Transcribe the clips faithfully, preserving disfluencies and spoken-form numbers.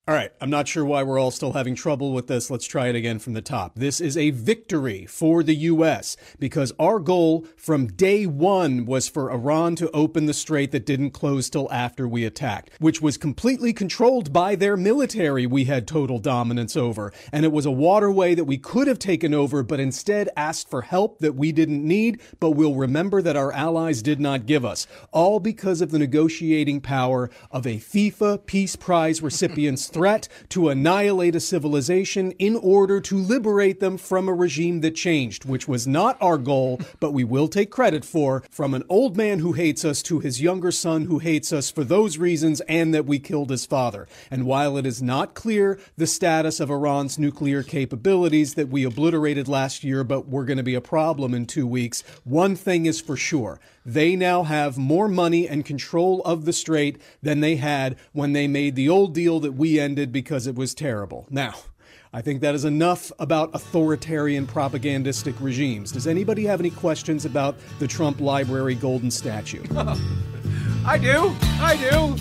All right, I'm not sure why we're all still having trouble with this. Let's try it again from the top. This is a victory for the U S because our goal from day one was for Iran to open the strait that didn't close till after we attacked, which was completely controlled by their military we had total dominance over. And it was a waterway that we could have taken over, but instead asked for help that we didn't need, but we'll remember that our allies did not give us. All because of the negotiating power of a FIFA Peace Prize recipient's threat to annihilate a civilization in order to liberate them from a regime that changed, which was not our goal, but we will take credit for, from an old man who hates us to his younger son who hates us for those reasons and that we killed his father. And while it is not clear the status of Iran's nuclear capabilities that we obliterated last year, but we're going to be a problem in two weeks, one thing is for sure. They now have more money and control of the strait than they had when they made the old deal that we ended because it was terrible. Now, I think that is enough about authoritarian propagandistic regimes. Does anybody have any questions about the Trump Library golden statue? I do. I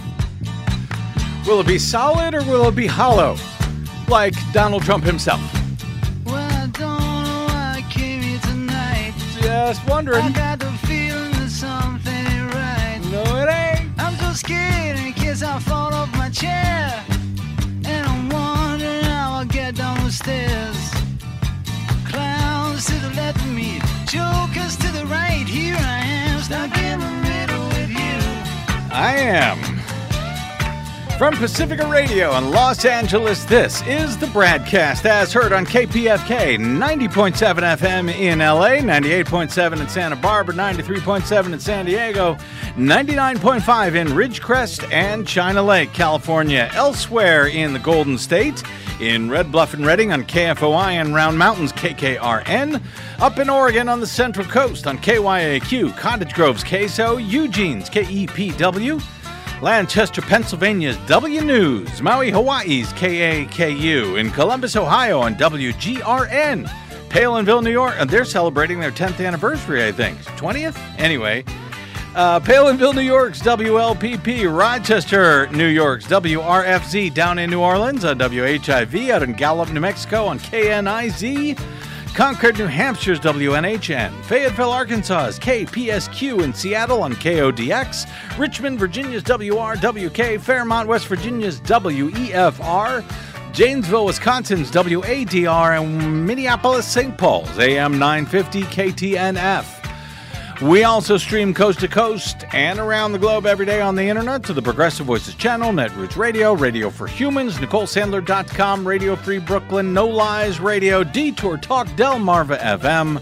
do. Will it be solid or will it be hollow? Like Donald Trump himself. Well, I don't know why I came here tonight. Just wondering. I got the feeling that something ain't right. No, it ain't. I'm so scared in case I fall off my chair. And I'm wondering how I'll get down the stairs. Clowns to the left of me, jokers to the right. Here I am, stuck in the middle with you. I am. From Pacifica Radio in Los Angeles, this is the Bradcast, as heard on K P F K ninety point seven F M in L A, ninety-eight point seven in Santa Barbara, ninety-three point seven in San Diego, ninety-nine point five in Ridgecrest and China Lake, California. Elsewhere in the Golden State, in Red Bluff and Redding on K F O I and Round Mountains K K R N, up in Oregon on the Central Coast on K Y A Q, Cottage Grove's K S O, Eugene's K E P W, Lancaster, Pennsylvania's W News, Maui, Hawaii's K A K U, in Columbus, Ohio on W G R N, Palinville, New York, and they're celebrating their tenth anniversary, I think. twentieth? Anyway, uh, Palinville, New York's W L P P, Rochester, New York's W R F Z, down in New Orleans on W H I V, out in Gallup, New Mexico on K N I Z, Concord, New Hampshire's W N H N, Fayetteville, Arkansas's K P S Q, in Seattle on K O D X, Richmond, Virginia's W R W K, Fairmont, West Virginia's W E F R, Janesville, Wisconsin's W A D R, and Minneapolis, Saint Paul's A M nine fifty K T N F. We also stream coast to coast and around the globe every day on the internet to the Progressive Voices channel, Netroots Radio, Radio for Humans, Nicole Sandler dot com, Radio Free Brooklyn, No Lies Radio, Detour Talk, Delmarva F M,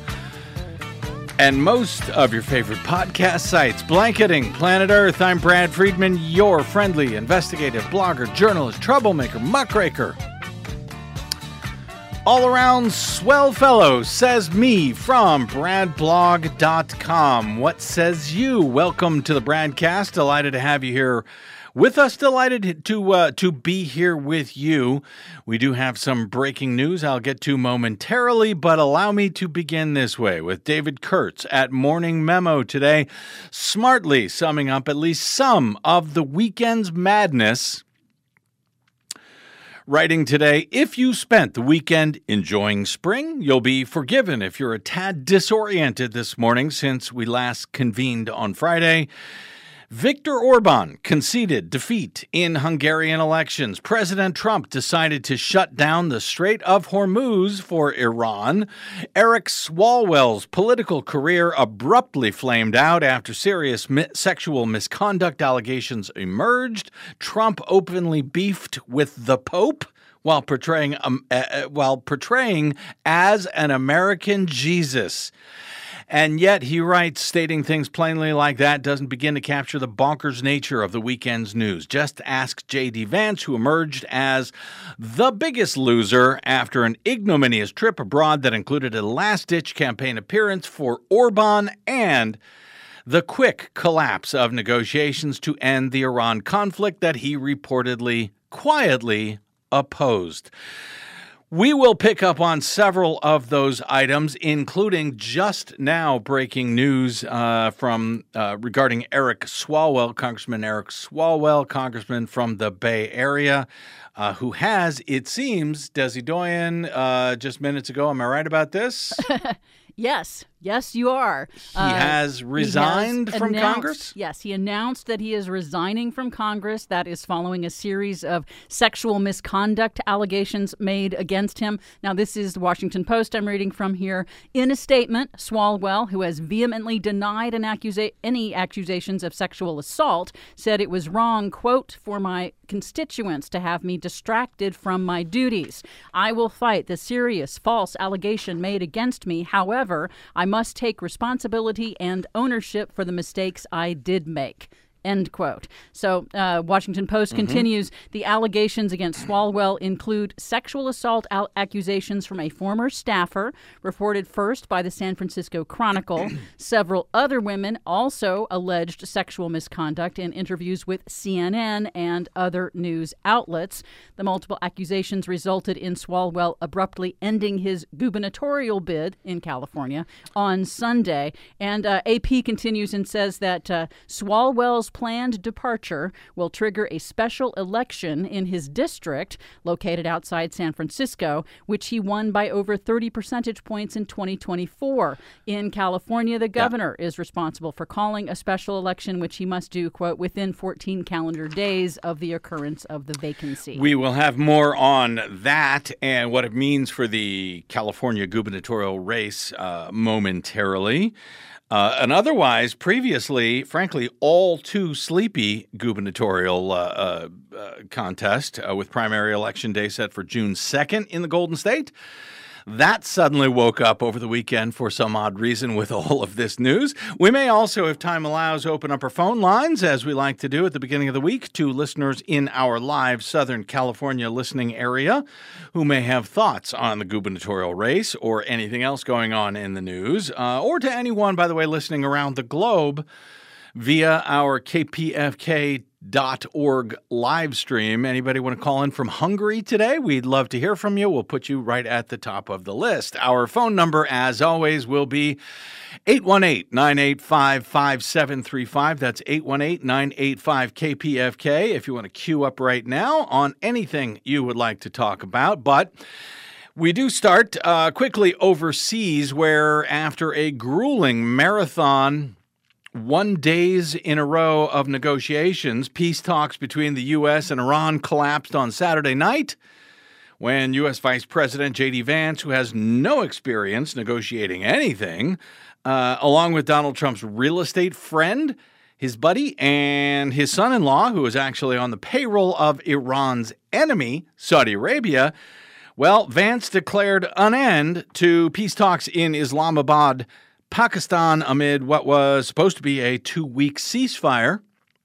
and most of your favorite podcast sites. Blanketing Planet Earth, I'm Brad Friedman, your friendly, investigative blogger, journalist, troublemaker, muckraker, all-around swell fellow, says me from brad blog dot com. What says you? Welcome to the Bradcast. Delighted to have you here with us. Delighted to uh, to be here with you. We do have some breaking news I'll get to momentarily, but allow me to begin this way with David Kurtz at Morning Memo today, smartly summing up at least some of the weekend's madness. Writing today, if you spent the weekend enjoying spring, you'll be forgiven if you're a tad disoriented this morning since we last convened on Friday. Viktor Orban conceded defeat in Hungarian elections. President Trump decided to shut down the Strait of Hormuz for Iran. Eric Swalwell's political career abruptly flamed out after serious mi- sexual misconduct allegations emerged. Trump openly beefed with the Pope while portraying um, uh, while portraying as an American Jesus. And yet, he writes, stating things plainly like that doesn't begin to capture the bonkers nature of the weekend's news. Just ask J D. Vance, who emerged as the biggest loser after an ignominious trip abroad that included a last-ditch campaign appearance for Orban and the quick collapse of negotiations to end the Iran conflict that he reportedly, quietly opposed. We will pick up on several of those items, including just now breaking news uh, from uh, regarding Eric Swalwell, Congressman Eric Swalwell, congressman from the Bay Area, uh, who has, it seems, Desi Doyen, uh, just minutes ago. Am I right about this? Yes. Yes, you are. He uh, has resigned he has from announced, Congress? Yes, he announced that he is resigning from Congress. That is following a series of sexual misconduct allegations made against him. Now, this is the Washington Post I'm reading from here. In a statement, Swalwell, who has vehemently denied an accusa- any accusations of sexual assault, said it was wrong, quote, for my constituents to have me distracted from my duties. I will fight the serious false allegation made against me. However, I must take responsibility and ownership for the mistakes I did make. End quote. So uh, Washington Post mm-hmm. continues, the allegations against Swalwell include sexual assault al- accusations from a former staffer, reported first by the San Francisco Chronicle. Several other women also alleged sexual misconduct in interviews with C N N and other news outlets. The multiple accusations resulted in Swalwell abruptly ending his gubernatorial bid in California on Sunday. And uh, A P continues and says that uh, Swalwell's planned departure will trigger a special election in his district located outside San Francisco, which he won by over thirty percentage points in twenty twenty-four. In California, the governor yeah. is responsible for calling a special election, which he must do, quote, within fourteen calendar days of the occurrence of the vacancy. We will have more on that and what it means for the California gubernatorial race uh, momentarily. Uh, an otherwise, previously, frankly, all too sleepy gubernatorial uh, uh, uh, contest uh, with primary election day set for June second in the Golden State. That suddenly woke up over the weekend for some odd reason with all of this news. We may also, if time allows, open up our phone lines, as we like to do at the beginning of the week, to listeners in our live Southern California listening area who may have thoughts on the gubernatorial race or anything else going on in the news, uh, or to anyone, by the way, listening around the globe via our K P F K dot org live stream. Anybody want to call in from Hungary today? We'd love to hear from you. We'll put you right at the top of the list. Our phone number, as always, will be eight one eight, nine eight five, five seven three five. That's eight one eight, nine eight five, K P F K if you want to queue up right now on anything you would like to talk about. But we do start uh, quickly overseas, where after a grueling marathon One days in a row of negotiations, peace talks between the U S and Iran collapsed on Saturday night when U S Vice President J D Vance, who has no experience negotiating anything, uh, along with Donald Trump's real estate friend, his buddy, and his son-in-law, who is actually on the payroll of Iran's enemy, Saudi Arabia, well, Vance declared an end to peace talks in Islamabad, Pakistan, amid what was supposed to be a two-week ceasefire.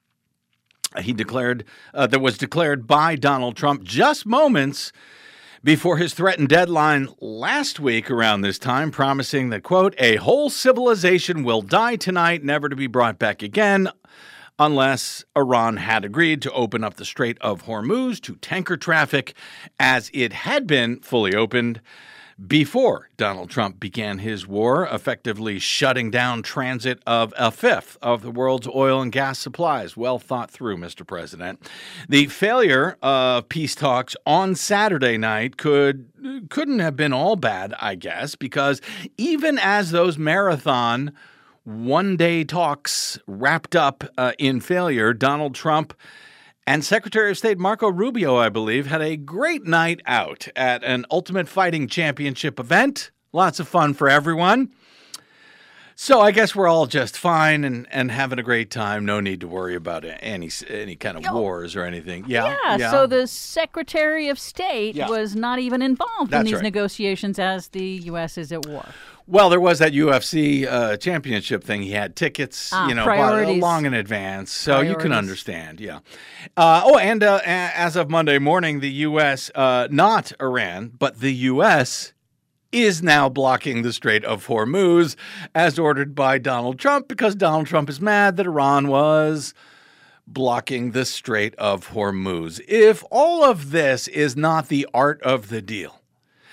He declared uh, that was declared by Donald Trump just moments before his threatened deadline last week around this time, promising that, quote, a whole civilization will die tonight, never to be brought back again, unless Iran had agreed to open up the Strait of Hormuz to tanker traffic as it had been fully opened before Donald Trump began his war, effectively shutting down transit of a fifth of the world's oil and gas supplies. Well thought through, Mister President. The failure of peace talks on Saturday night could, couldn't have been all bad, I guess, because even as those marathon one-day talks wrapped up uh, in failure, Donald Trump and Secretary of State Marco Rubio, I believe, had a great night out at an Ultimate Fighting Championship event. Lots of fun for everyone. So I guess we're all just fine and, and having a great time. No need to worry about any any kind of wars or anything. Yeah, yeah. yeah. So the Secretary of State yeah. was not even involved That's in these right. negotiations as the U S is at war. Well, there was that U F C uh, championship thing. He had tickets, ah, you know, priorities. long in advance, so priorities. you can understand. Yeah. Uh, oh, and uh, as of Monday morning, the U S, uh, not Iran, but the U S is now blocking the Strait of Hormuz as ordered by Donald Trump, because Donald Trump is mad that Iran was blocking the Strait of Hormuz. If all of this is not the art of the deal,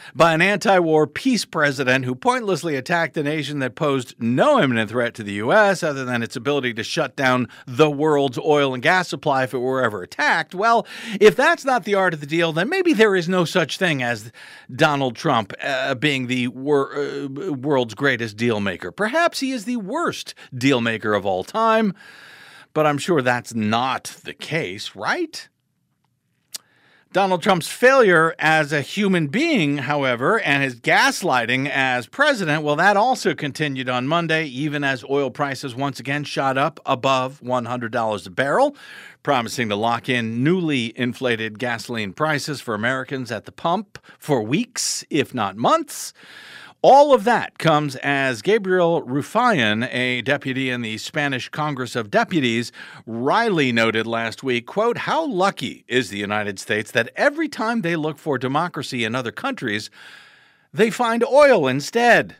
by an anti-war peace president who pointlessly attacked a nation that posed no imminent threat to the U S other than its ability to shut down the world's oil and gas supply if it were ever attacked. Well, if that's not the art of the deal, then maybe there is no such thing as Donald Trump uh, being the wor- uh, world's greatest deal maker. Perhaps he is the worst deal maker of all time, but I'm sure that's not the case, right? Donald Trump's failure as a human being, however, and his gaslighting as president, well, that also continued on Monday, even as oil prices once again shot up above one hundred dollars a barrel, promising to lock in newly inflated gasoline prices for Americans at the pump for weeks, if not months. All of that comes as Gabriel Ruffian, a deputy in the Spanish Congress of Deputies, wryly noted last week, quote, "How lucky is the United States that every time they look for democracy in other countries, they find oil instead."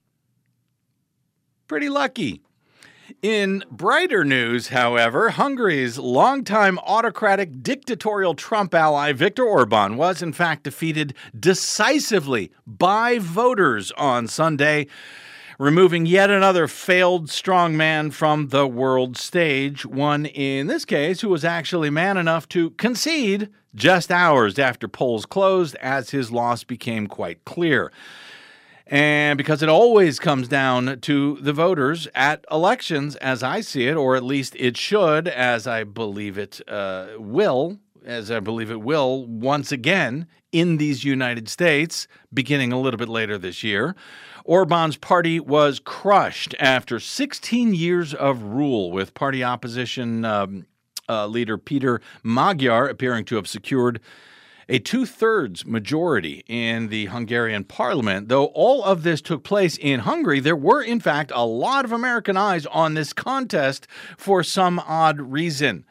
Pretty lucky. In brighter news, however, Hungary's longtime autocratic dictatorial Trump ally Viktor Orban was in fact defeated decisively by voters on Sunday, removing yet another failed strongman from the world stage, one in this case who was actually man enough to concede just hours after polls closed as his loss became quite clear. And because it always comes down to the voters at elections, as I see it, or at least it should, as I believe it uh, will, as I believe it will once again in these United States, beginning a little bit later this year, Orban's party was crushed after sixteen years of rule, with party opposition um, uh, leader Peter Magyar appearing to have secured a two-thirds majority in the Hungarian parliament. Though all of this took place in Hungary, there were, in fact, a lot of American eyes on this contest for some odd reason.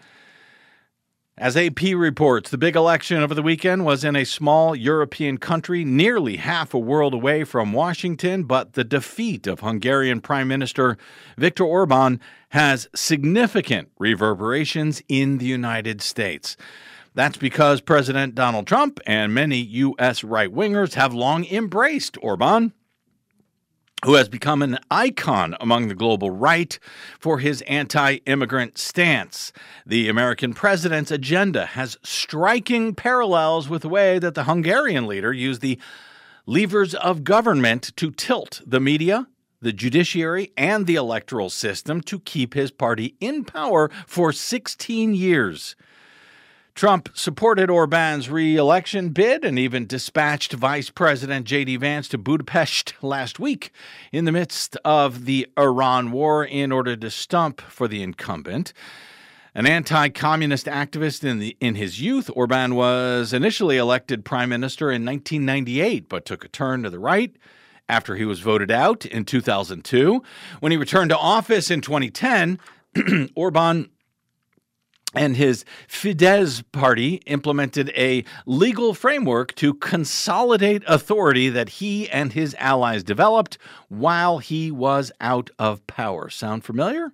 As A P reports, the big election over the weekend was in a small European country nearly half a world away from Washington, but the defeat of Hungarian Prime Minister Viktor Orban has significant reverberations in the United States. That's because President Donald Trump and many U S right-wingers have long embraced Orban, who has become an icon among the global right for his anti-immigrant stance. The American president's agenda has striking parallels with the way that the Hungarian leader used the levers of government to tilt the media, the judiciary, and the electoral system to keep his party in power for sixteen years. Trump supported Orban's re-election bid and even dispatched Vice President J D Vance to Budapest last week in the midst of the Iran war in order to stump for the incumbent. An anti-communist activist in the in his youth, Orban was initially elected prime minister in nineteen ninety-eight, but took a turn to the right after he was voted out in two thousand two. When he returned to office in twenty ten, Orban and his Fidesz party implemented a legal framework to consolidate authority that he and his allies developed while he was out of power. Sound familiar?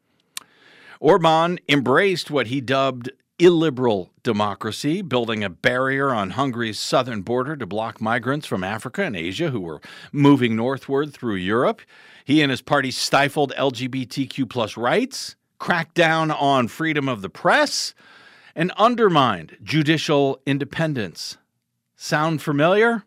Orban embraced what he dubbed illiberal democracy, building a barrier on Hungary's southern border to block migrants from Africa and Asia who were moving northward through Europe. He and his party stifled L G B T Q plus rights, cracked down on freedom of the press, and undermined judicial independence. Sound familiar?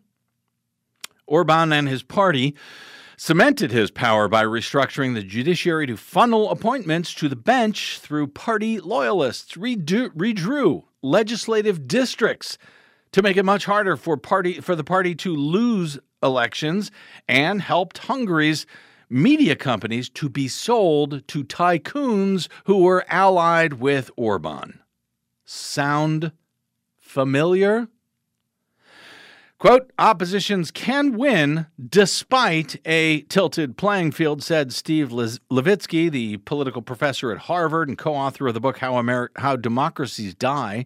Orban and his party cemented his power by restructuring the judiciary to funnel appointments to the bench through party loyalists, redo, redrew legislative districts to make it much harder for party for the party to lose elections, and helped Hungary's media companies to be sold to tycoons who were allied with Orban. Sound familiar? Quote, oppositions can win despite a tilted playing field, said Steve Levitsky, the political professor at Harvard and co-author of the book How, Ameri- How Democracies Die.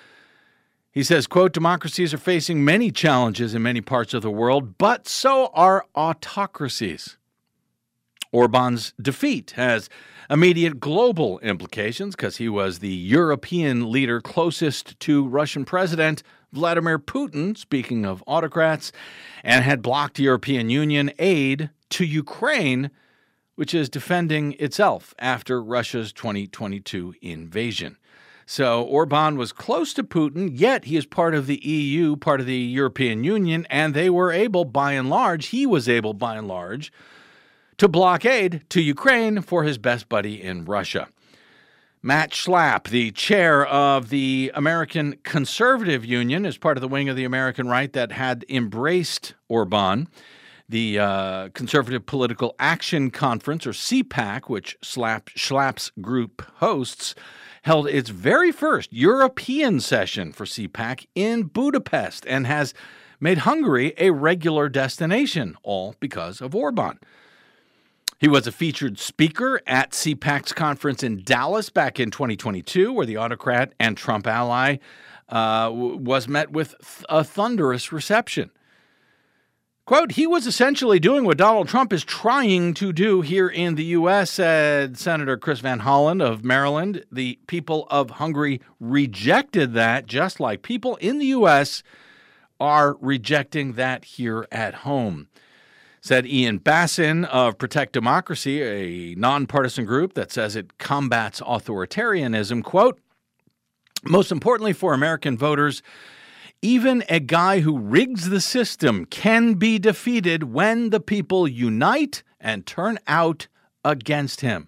He says, quote, democracies are facing many challenges in many parts of the world, but so are autocracies. Orban's defeat has immediate global implications because he was the European leader closest to Russian President Vladimir Putin, speaking of autocrats, and had blocked European Union aid to Ukraine, which is defending itself after Russia's twenty twenty-two invasion. So Orban was close to Putin, yet he is part of the E U, part of the European Union, and they were able, by and large, he was able, by and large, to block aid to Ukraine for his best buddy in Russia. Matt Schlapp, the chair of the American Conservative Union, is part of the wing of the American right that had embraced Orban. The uh, Conservative Political Action Conference, or C PAC, which Schlapp, Schlapp's group hosts, held its very first European session for C PAC in Budapest and has made Hungary a regular destination, all because of Orban. He was a featured speaker at C PAC's conference in Dallas back in twenty twenty-two, where the autocrat and Trump ally uh, was met with th- a thunderous reception. Quote, he was essentially doing what Donald Trump is trying to do here in the U S, said Senator Chris Van Hollen of Maryland. The people of Hungary rejected that, just like people in the U S are rejecting that here at home. Said Ian Bassin of Protect Democracy, a nonpartisan group that says it combats authoritarianism. Quote, most importantly for American voters, even a guy who rigs the system can be defeated when the people unite and turn out against him.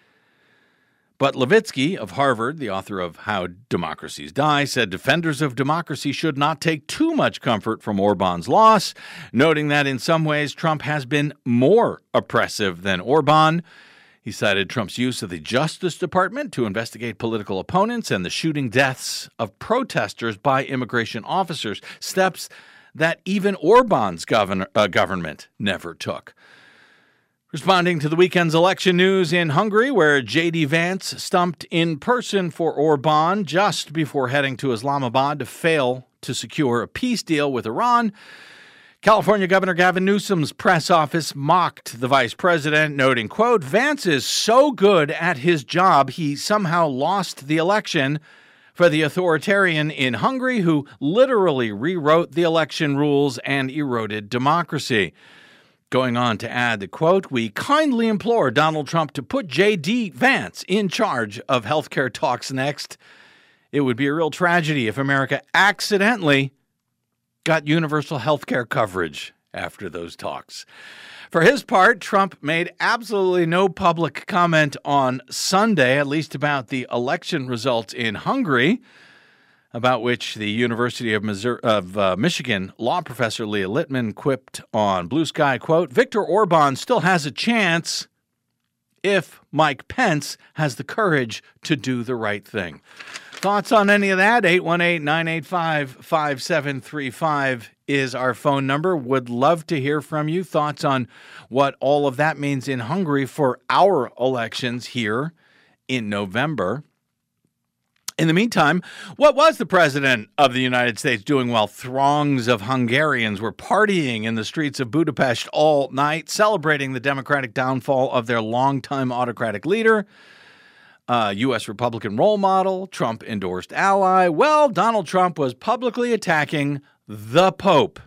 But Levitsky of Harvard, the author of How Democracies Die, said defenders of democracy should not take too much comfort from Orban's loss, noting that in some ways Trump has been more oppressive than Orban. He cited Trump's use of the Justice Department to investigate political opponents and the shooting deaths of protesters by immigration officers, steps that even Orban's governor, uh, government never took. Responding to the weekend's election news in Hungary, where J D Vance stumped in person for Orban just before heading to Islamabad to fail to secure a peace deal with Iran, California Governor Gavin Newsom's press office mocked the vice president, noting, quote, Vance is so good at his job, he somehow lost the election for the authoritarian in Hungary who literally rewrote the election rules and eroded democracy. Going on to add the quote, we kindly implore Donald Trump to put J D Vance in charge of healthcare talks next. It would be a real tragedy if America accidentally got universal health care coverage after those talks. For his part, Trump made absolutely no public comment on Sunday, at least about the election results in Hungary, about which the University of, Missouri, of uh, Michigan law professor Leah Littman quipped on Blue Sky, quote, Viktor Orban still has a chance if Mike Pence has the courage to do the right thing. Thoughts on any of that? eight one eight, nine eight five, five seven three five is our phone number. Would love to hear from you. Thoughts on what all of that means in Hungary for our elections here in November. In the meantime, what was the president of the United States doing while throngs of Hungarians were partying in the streets of Budapest all night, celebrating the democratic downfall of their longtime autocratic leader? Uh, U S Republican role model, Trump-endorsed ally. Well, Donald Trump was publicly attacking the Pope.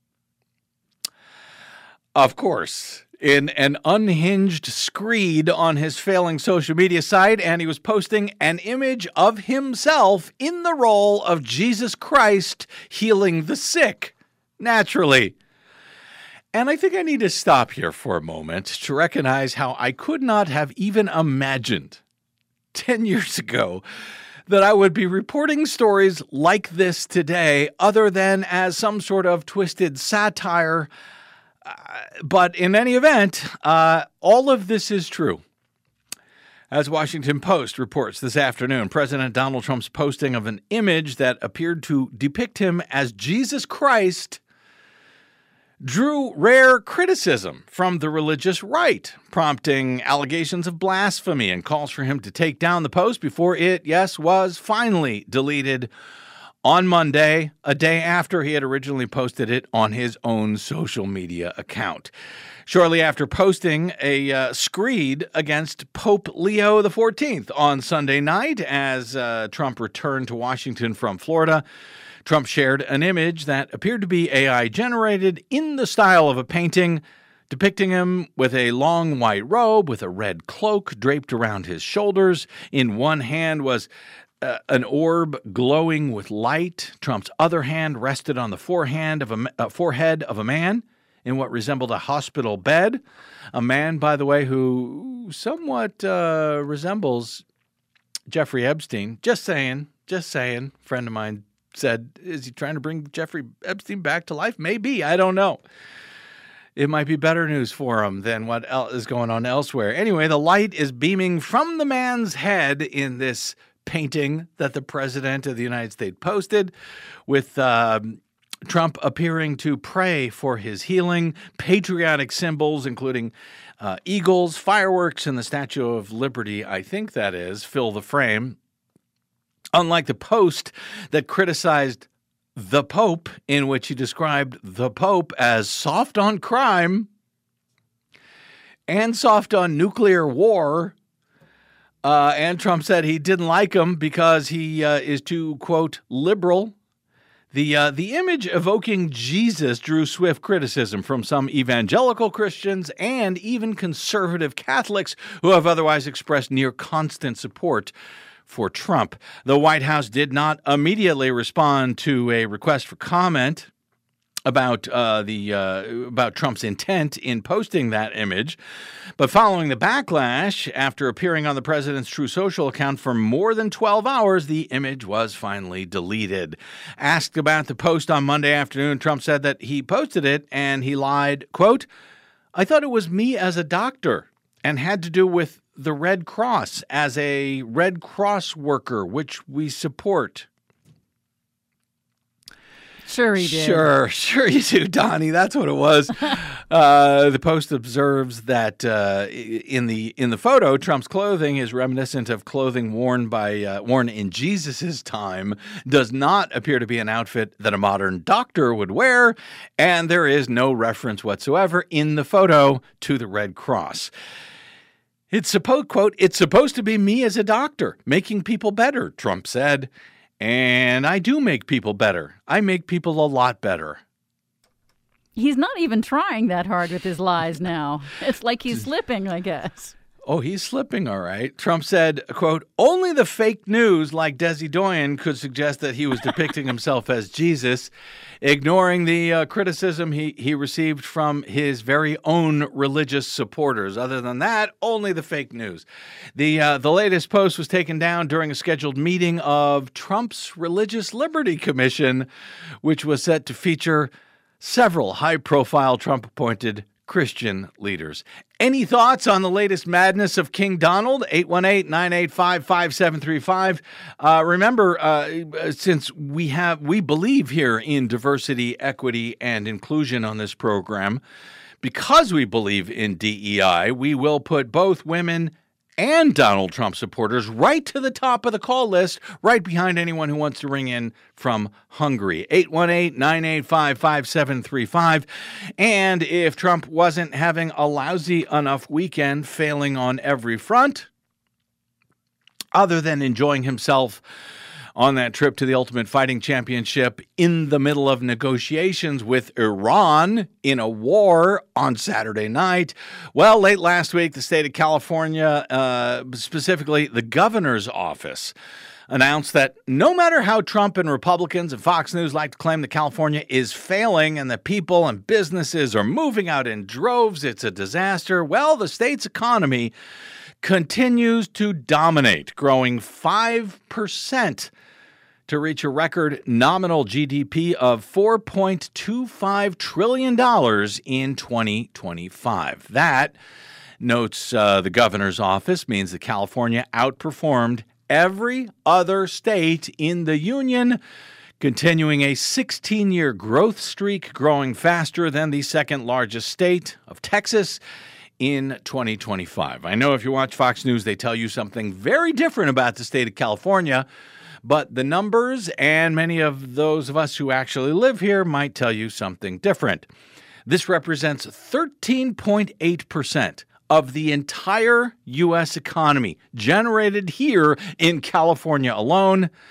Of course, in an unhinged screed on his failing social media site, and he was posting an image of himself in the role of Jesus Christ healing the sick, naturally. And I think I need to stop here for a moment to recognize how I could not have even imagined ten years ago that I would be reporting stories like this today, other than as some sort of twisted satire. Uh, but in any event, uh, all of this is true. As Washington Post reports this afternoon, President Donald Trump's posting of an image that appeared to depict him as Jesus Christ drew rare criticism from the religious right, prompting allegations of blasphemy and calls for him to take down the post before it, yes, was finally deleted on Monday, a day after he had originally posted it on his own social media account. Shortly after posting a uh, screed against Pope Leo the fourteenth on Sunday night as uh, Trump returned to Washington from Florida, Trump shared an image that appeared to be A I generated in the style of a painting, depicting him with a long white robe with a red cloak draped around his shoulders. In one hand was uh, an orb glowing with light. Trump's other hand rested on the forehand of a, uh, forehead of a man in what resembled a hospital bed. A man, by the way, who somewhat uh, resembles Jeffrey Epstein. Just saying, just saying. A friend of mine said, is he trying to bring Jeffrey Epstein back to life? Maybe, I don't know. It might be better news for him than what else is going on elsewhere. Anyway, the light is beaming from the man's head in this painting that the president of the United States posted, with uh, Trump appearing to pray for his healing, patriotic symbols, including uh, eagles, fireworks, and the Statue of Liberty, I think that is, fill the frame. Unlike the post that criticized the Pope, in which he described the Pope as soft on crime and soft on nuclear war. Uh, and Trump said he didn't like him because he uh, is too, quote, liberal. The uh, the image evoking Jesus drew swift criticism from some evangelical Christians and even conservative Catholics who have otherwise expressed near constant support for Trump. The White House did not immediately respond to a request for comment about uh, the uh, about Trump's intent in posting that image. But following the backlash, after appearing on the president's True Social account for more than twelve hours, the image was finally deleted. Asked about the post on Monday afternoon, Trump said that he posted it and he lied, quote, "I thought it was me as a doctor and had to do with the Red Cross as a Red Cross worker, which we support." Sure he did. Sure, sure you do, Donnie. That's what it was. uh, the Post observes that uh, in the in the photo, Trump's clothing is reminiscent of clothing worn by uh, worn in Jesus's time. Does not appear to be an outfit that a modern doctor would wear, and there is no reference whatsoever in the photo to the Red Cross. It's supposed, quote, "It's supposed to be me as a doctor, making people better," Trump said. And I do make people better. I make people a lot better. He's not even trying that hard with his lies now. It's like he's slipping, I guess. Oh, he's slipping, all right. Trump said, quote, "Only the fake news like Desi Doyen could suggest that he was depicting himself as Jesus," ignoring the uh, criticism he, he received from his very own religious supporters. Other than that, only the fake news. The, uh, the latest post was taken down during a scheduled meeting of Trump's Religious Liberty Commission, which was set to feature several high-profile Trump-appointed Christian leaders. Any thoughts on the latest madness of King Donald? eight one eight, nine eight five, five seven three five. Uh, remember, uh, since we have we believe here in diversity, equity, and inclusion on this program, because we believe in D E I, we will put both women and Donald Trump supporters right to the top of the call list, right behind anyone who wants to ring in from Hungary. eight one eight, nine eight five, five seven three five. And if Trump wasn't having a lousy enough weekend, failing on every front, other than enjoying himself on that trip to the Ultimate Fighting Championship in the middle of negotiations with Iran in a war on Saturday night. Well, late last week, the state of California, uh, specifically the governor's office, announced that no matter how Trump and Republicans and Fox News like to claim that California is failing and that people and businesses are moving out in droves, it's a disaster. Well, the state's economy continues to dominate, growing five percent to reach a record nominal G D P of four point two five trillion dollars in twenty twenty-five. That, notes uh, the governor's office, means that California outperformed every other state in the union, continuing a sixteen-year growth streak, growing faster than the second largest state of Texas in twenty twenty-five. I know if you watch Fox News, they tell you something very different about the state of California, but the numbers and many of those of us who actually live here might tell you something different. This represents thirteen point eight percent of the entire U S economy generated here in California alone,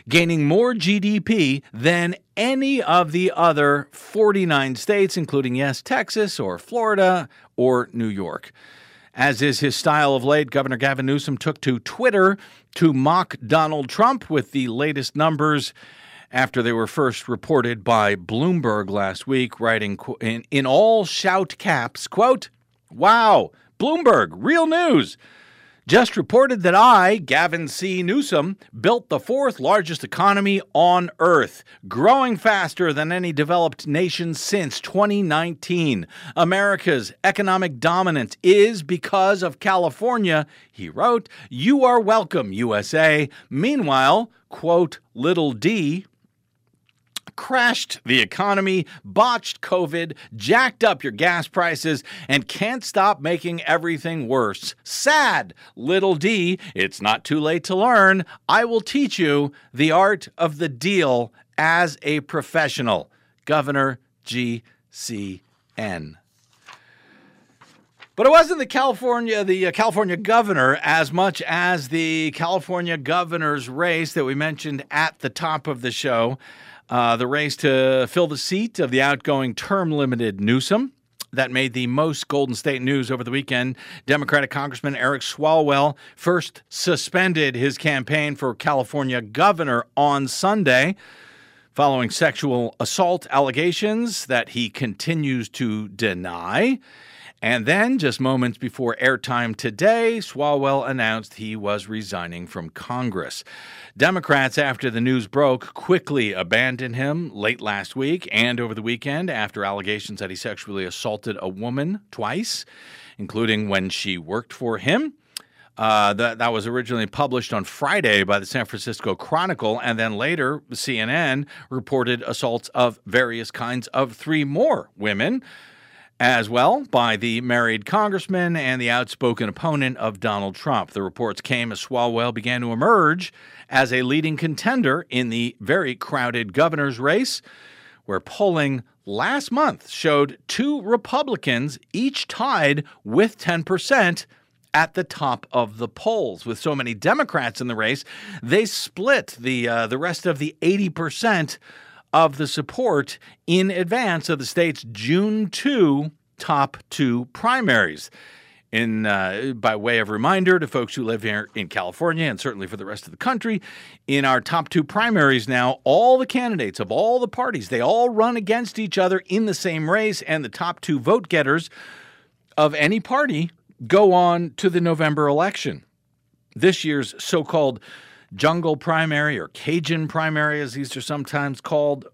gaining more G D P than any of the other forty-nine states, including, yes, Texas or Florida or New York. As is his style of late, Governor Gavin Newsom took to Twitter to mock Donald Trump with the latest numbers after they were first reported by Bloomberg last week, writing in, in all shout caps, quote, "Wow, Bloomberg, real news. Just reported that I, Gavin C. Newsom, built the fourth largest economy on Earth, growing faster than any developed nation since twenty nineteen. America's economic dominance is because of California," he wrote. "You are welcome, U S A. Meanwhile, quote, little d, crashed the economy, botched COVID, jacked up your gas prices, and can't stop making everything worse. Sad, little d. It's not too late to learn. I will teach you the art of the deal as a professional. Governor G C N." But it wasn't the California, the uh, California governor as much as the California governor's race that we mentioned at the top of the show. Uh, the race to fill the seat of the outgoing term-limited Newsom that made the most Golden State news over the weekend. Democratic Congressman Eric Swalwell first suspended his campaign for California governor on Sunday following sexual assault allegations that he continues to deny. And then, just moments before airtime today, Swalwell announced he was resigning from Congress. Democrats, after the news broke, quickly abandoned him late last week and over the weekend after allegations that he sexually assaulted a woman twice, including when she worked for him. Uh, that, that was originally published on Friday by the San Francisco Chronicle, and then later C N N reported assaults of various kinds of three more women, as well by the married congressman and the outspoken opponent of Donald Trump. The reports came as Swalwell began to emerge as a leading contender in the very crowded governor's race, where polling last month showed two Republicans each tied with ten percent at the top of the polls. With so many Democrats in the race, they split the uh, the rest of the eighty percent of the support in advance of the state's June second top two primaries. In uh, by way of reminder to folks who live here in California and certainly for the rest of the country, in our top two primaries now, all the candidates of all the parties, they all run against each other in the same race, and the top two vote getters of any party go on to the November election. This year's so-called jungle primary, or Cajun primary, as these are sometimes called,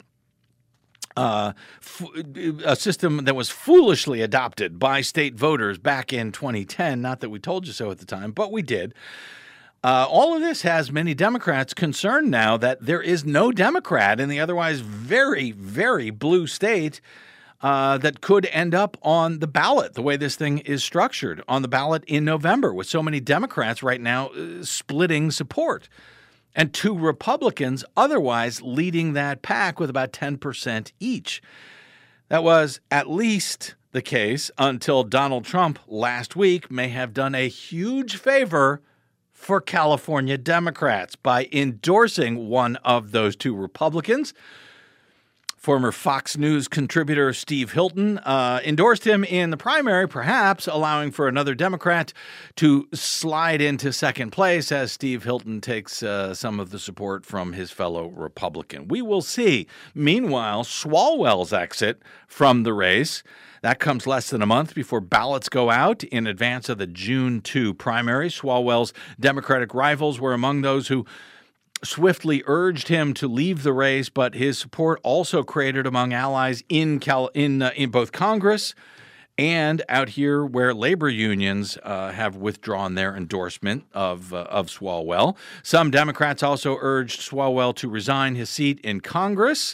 uh, f- a system that was foolishly adopted by state voters back in twenty ten. Not that we told you so at the time, but we did. Uh, all of this has many Democrats concerned now that there is no Democrat in the otherwise very, very blue state Uh, that could end up on the ballot, the way this thing is structured, on the ballot in November, with so many Democrats right now uh, splitting support, and two Republicans otherwise leading that pack with about ten percent each. That was at least the case until Donald Trump last week may have done a huge favor for California Democrats by endorsing one of those two Republicans. Former Fox News contributor Steve Hilton uh, endorsed him in the primary, perhaps allowing for another Democrat to slide into second place as Steve Hilton takes uh, some of the support from his fellow Republican. We will see. Meanwhile, Swalwell's exit from the race, that comes less than a month before ballots go out in advance of the June second primary. Swalwell's Democratic rivals were among those who swiftly urged him to leave the race, but his support also created among allies in Cal- in uh, in both Congress and out here where labor unions uh, have withdrawn their endorsement of uh, of Swalwell. Some Democrats also urged Swalwell to resign his seat in Congress,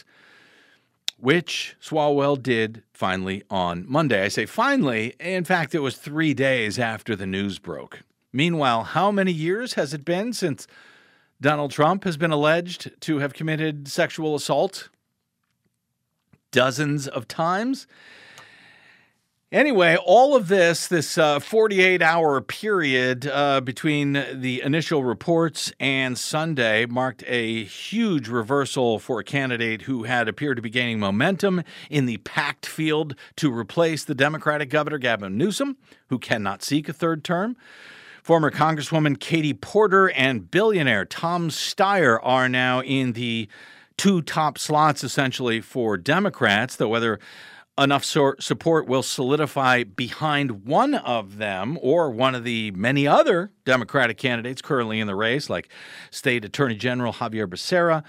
which Swalwell did finally on Monday. I say finally. In fact, it was three days after the news broke. Meanwhile, how many years has it been since Donald Trump has been alleged to have committed sexual assault? Dozens of times. Anyway, all of this, this uh, forty-eight hour period uh, between the initial reports and Sunday marked a huge reversal for a candidate who had appeared to be gaining momentum in the packed field to replace the Democratic governor, Gavin Newsom, who cannot seek a third term. Former Congresswoman Katie Porter and billionaire Tom Steyer are now in the two top slots, essentially, for Democrats, though whether enough so- support will solidify behind one of them or one of the many other Democratic candidates currently in the race, like State Attorney General Xavier Becerra.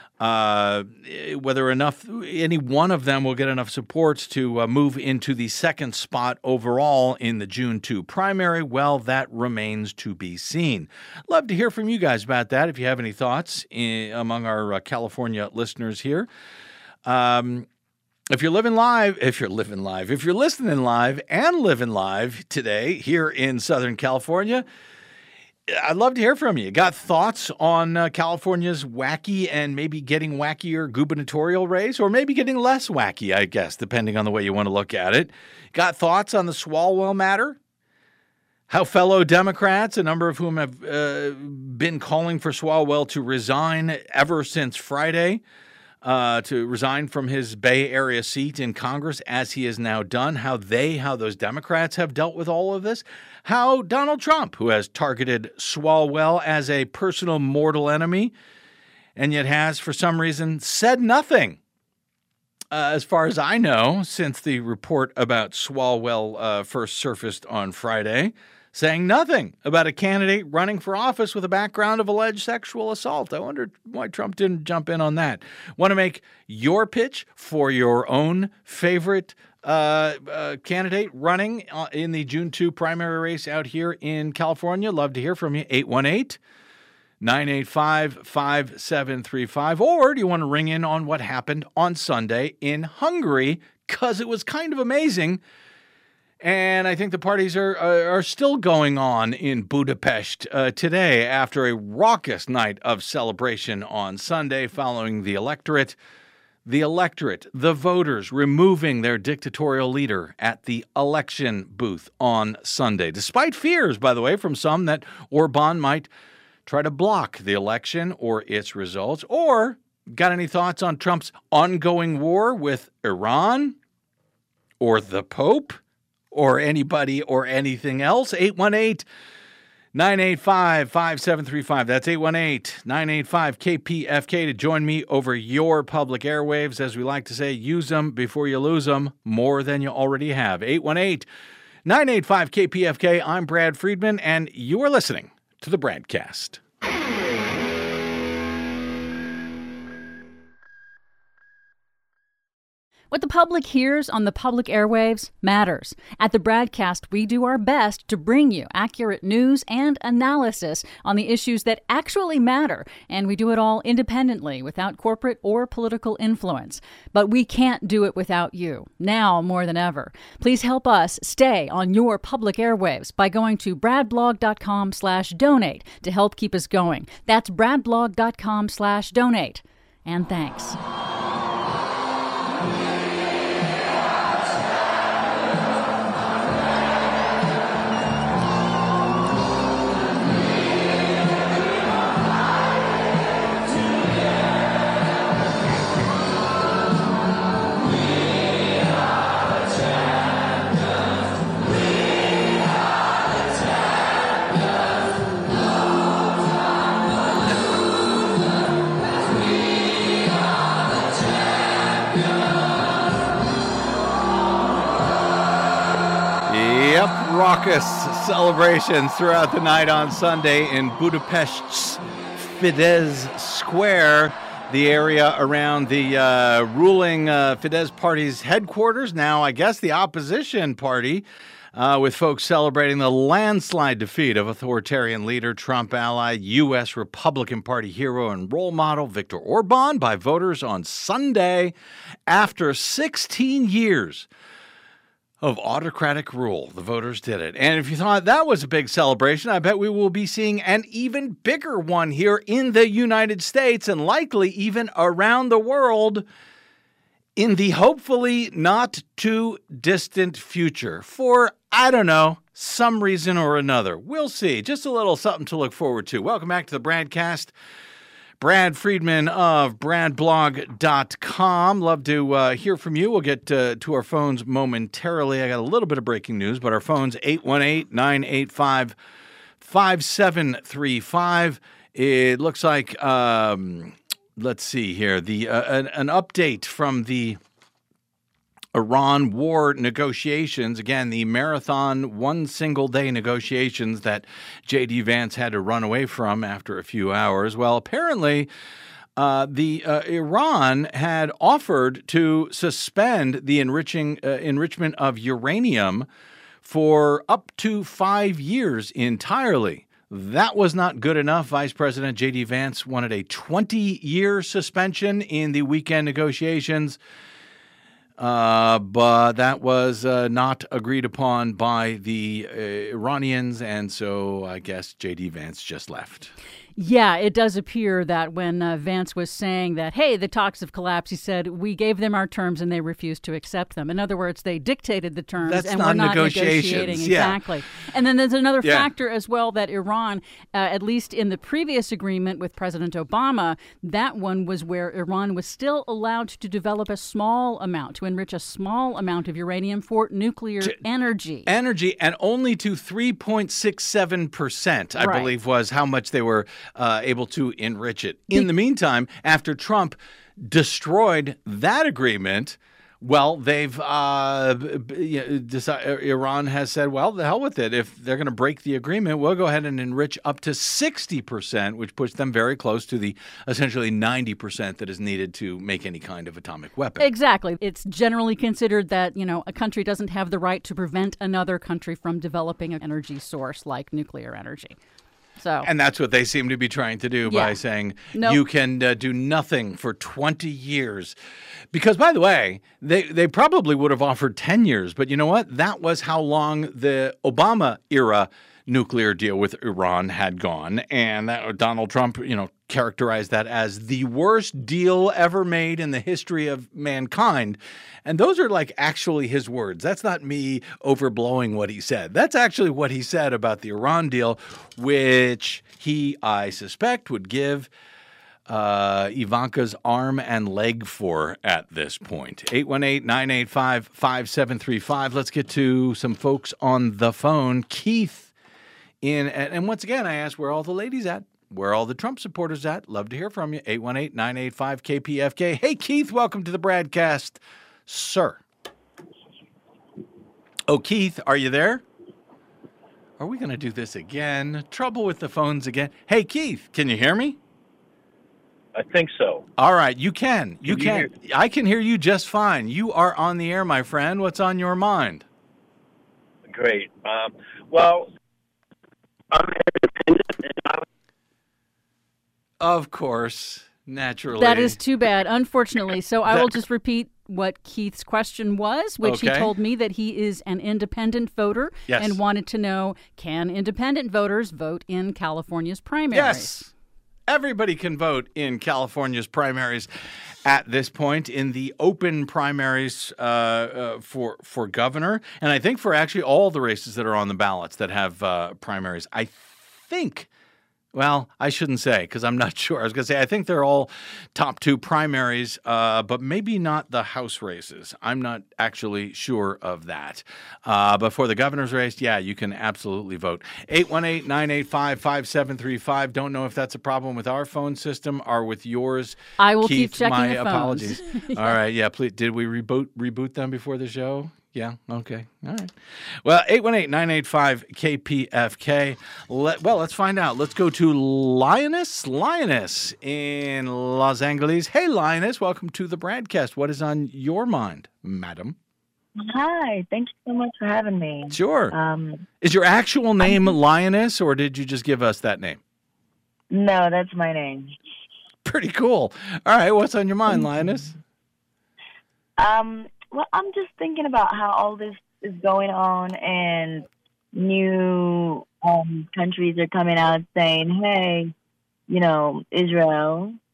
Uh, whether enough, any one of them will get enough support to uh, move into the second spot overall in the June second primary, well, that remains to be seen. Love to hear from you guys about that if you have any thoughts in, among our uh, California listeners here. Um, If you're living live, if you're living live, if you're listening live and living live today here in Southern California, I'd love to hear from you. Got thoughts on uh, California's wacky and maybe getting wackier gubernatorial race, or maybe getting less wacky, I guess, depending on the way you want to look at it. Got thoughts on the Swalwell matter? How fellow Democrats, a number of whom have uh, been calling for Swalwell to resign ever since Friday, Uh, to resign from his Bay Area seat in Congress, as he has now done, how they, how those Democrats have dealt with all of this, how Donald Trump, who has targeted Swalwell as a personal mortal enemy, and yet has, for some reason, said nothing, uh, as far as I know, since the report about Swalwell uh, first surfaced on Friday, saying nothing about a candidate running for office with a background of alleged sexual assault. I wonder why Trump didn't jump in on that. Want to make your pitch for your own favorite uh, uh, candidate running in the June second primary race out here in California? Love to hear from you. eight one eight, nine eight five, five seven three five. Or do you want to ring in on what happened on Sunday in Hungary? Because it was kind of amazing. And I think the parties are are still going on in Budapest uh, today after a raucous night of celebration on Sunday following the electorate. The electorate, the voters, removing their dictatorial leader at the election booth on Sunday, despite fears, by the way, from some that Orban might try to block the election or its results. Or got any thoughts on Trump's ongoing war with Iran or the Pope? Or anybody or anything else? eight one eight, nine eight five, five seven three five. That's eight one eight, nine eight five, K P F K to join me over your public airwaves. As we like to say, use them before you lose them more than you already have. eight one eight, nine eight five, K P F K. I'm Brad Friedman, and you are listening to the Bradcast. What the public hears on the public airwaves matters. At the Bradcast, we do our best to bring you accurate news and analysis on the issues that actually matter, and we do it all independently, without corporate or political influence. But we can't do it without you, now more than ever. Please help us stay on your public airwaves by going to bradblog.com slash donate to help keep us going. That's bradblog.com slash donate. And thanks. Raucous celebrations throughout the night on Sunday in Budapest's Fidesz Square, the area around the uh, ruling uh, Fidesz party's headquarters. Now, I guess the opposition party, uh, with folks celebrating the landslide defeat of authoritarian leader, Trump ally, U S Republican Party hero and role model Viktor Orban by voters on Sunday after sixteen years of autocratic rule. The voters did it. And if you thought that was a big celebration, I bet we will be seeing an even bigger one here in the United States and likely even around the world in the hopefully not too distant future for, I don't know, some reason or another. We'll see. Just a little something to look forward to. Welcome back to the Bradcast. Brad Friedman of brad blog dot com. Love to uh, hear from you. We'll get uh, to our phones momentarily. I got a little bit of breaking news, but our phone's eight one eight, nine eight five, five seven three five. It looks like, um, let's see here, the uh, an, an update from the Iran war negotiations. Again, the marathon one single day negotiations that J D Vance had to run away from after a few hours. Well, apparently uh, the uh, Iran had offered to suspend the enriching uh, enrichment of uranium for up to five years entirely. That was not good enough. Vice President J D Vance wanted a twenty-year suspension in the weekend negotiations. Uh, but that was uh, not agreed upon by the uh, Iranians, and so I guess J D Vance just left. Yeah, it does appear that when uh, Vance was saying that, hey, the talks have collapsed, he said, we gave them our terms and they refused to accept them. In other words, they dictated the terms That's and not we're not negotiations. negotiating. Yeah. Exactly. And then there's another Yeah. factor as well that Iran, uh, at least in the previous agreement with President Obama, that one was where Iran was still allowed to develop a small amount, to enrich a small amount of uranium for nuclear To- energy. Energy, and only to three point six seven percent, I Right. believe, was how much they were uh, able to enrich it. In the meantime, after Trump destroyed that agreement, well, they've uh, decided, Iran has said, well, the hell with it. If they're going to break the agreement, we'll go ahead and enrich up to sixty percent, which puts them very close to the essentially ninety percent that is needed to make any kind of atomic weapon. Exactly. It's generally considered that, you know, a country doesn't have the right to prevent another country from developing an energy source like nuclear energy. So, And that's what they seem to be trying to do Yeah. by saying Nope. you can uh, do nothing for twenty years. Because, by the way, they, they probably would have offered ten years. But you know what? That was how long the Obama era nuclear deal with Iran had gone. And that, Donald Trump, you know, characterized that as the worst deal ever made in the history of mankind. And those are like actually his words. That's not me overblowing what he said. That's actually what he said about the Iran deal, which he, I suspect, would give uh, Ivanka's arm and leg for at this point. eight one eight, nine eight five, five seven three five. Let's get to some folks on the phone. Keith in, and once again, I asked where all the ladies at? Where are all the Trump supporters at? Love to hear from you. eight one eight, nine eight five, K P F K. Hey, Keith, welcome to the Bradcast, sir. Oh, Keith, are you there? Are we going to do this again? Trouble with the phones again. Hey, Keith, can you hear me? I think so. All right, you can. You Can can. you I can hear you just fine. You are on the air, my friend. What's on your mind? Great. Um, well, I'm independent. And I Of course, naturally. that is too bad, unfortunately. So I will That- just repeat what Keith's question was, which Okay. he told me that he is an independent voter Yes. and wanted to know, can independent voters vote in California's primaries? Yes. Everybody can vote in California's primaries at this point, in the open primaries uh, uh, for for governor, and I think for actually all the races that are on the ballots that have uh, primaries. I think. Well, I shouldn't say because I'm not sure. I was going to say I think they're all top two primaries, uh, but maybe not the House races. I'm not actually sure of that. Uh, but for the governor's race, yeah, you can absolutely vote. eight one eight, nine eight five, five seven three five. Don't know if that's a problem with our phone system or with yours. I will Keith, keep checking my the phones. apologies. All right, yeah, please. Did we reboot reboot them before the show? Yeah. Okay. All right. Well, eight one eight, nine eight five, K P F K. Let, well, let's find out. Let's go to Lioness. Lioness in Los Angeles. Hey, Lioness. Welcome to the Bradcast. What is on your mind, madam? Hi, thank you so much for having me. Sure. Um, Is your actual name Lioness, or did you just give us that name? no, that's my name. Pretty cool. All right. What's on your mind, Lioness? Um, well, I'm just thinking about how all this is going on, and new um, countries are coming out saying, "Hey, you know, Israel